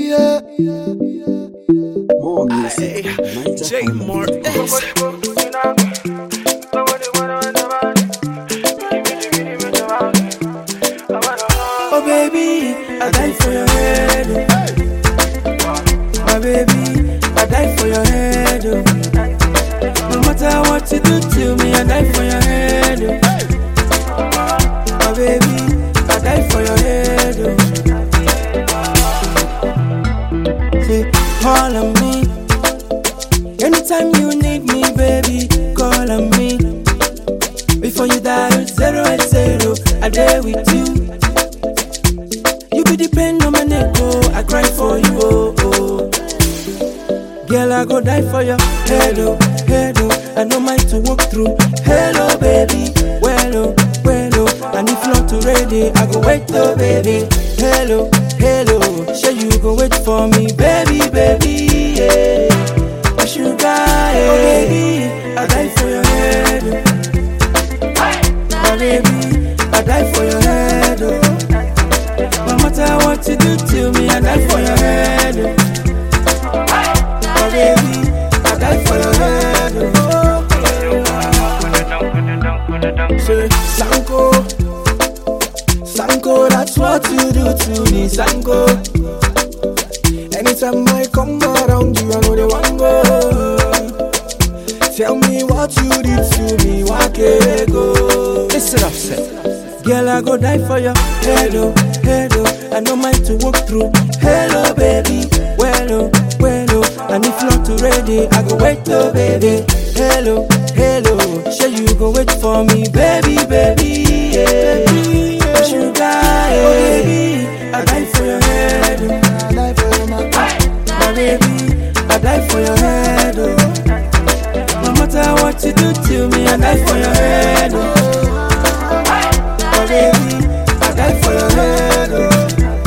More music. J. Martins. Oh baby, I die for your head. My baby, I die for your head. No matter what you do to me, I die for your head. My baby, I die for your head. Say, call on me. Anytime you need me, baby, call on me. Before you dial 080, I dare with you. You be the pain on my neck, oh, I cry for you, oh, oh. Girl, I go die for your head, oh, I no mind to walk through. Hello, baby, well, oh, and if not ready, I go wait, oh, baby. Hello, sure you go wait for me, baby, yeah. My sugar, yeah. Oh, baby, I die for your head, my baby, I die for your head, oh. No matter what you do to me, I die for your head, oh. My baby, I die for your head, oh. Say, Sanko, that's what you do to me, Sanko. Anytime I come around you, I know they want go. Tell me what you did to me, why can't go? Listen up, say. Girl, I go die for your head, oh, I no mind to walk through. Hello, baby, well, and if not ready, I go wait, oh, baby. Hello, sure you go wait for me, baby, yeah. My sugar, yeah. Oh, baby, I die for your head, oh. I die for your my baby, I die for your head, oh. No matter what you do to me, I die for your head, oh. My baby, I die for your head, oh.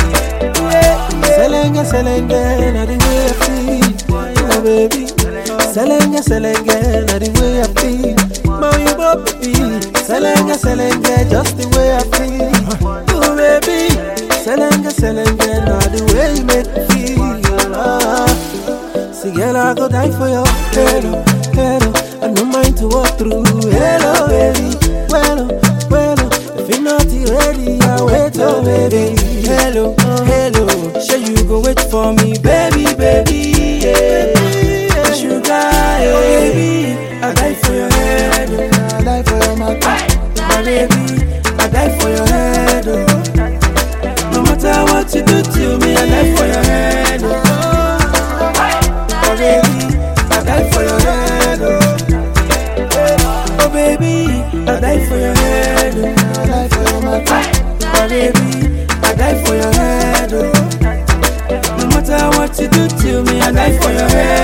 Selenge, na the way I feel, my baby. Selenge, na the way I feel, my baby. Selenge, just the way I feel, oh baby. Selenge, na the way you make me feel. See, girl, I go die for your head, oh. I no mind to walk through. Hello, baby, well, if you're not ready, I wait, oh baby. Hello, sure you go wait for me, baby, yeah. My sugar, yeah. Oh baby, I die for your head, oh. I die for your my baby, I die for your head, oh. No matter what you do to me, I die for your head, oh. My baby, I die for your head, oh. Oh baby, I die for your head, oh. I die for your my baby, I die for your head, oh. No matter what you do to me, I die for your head.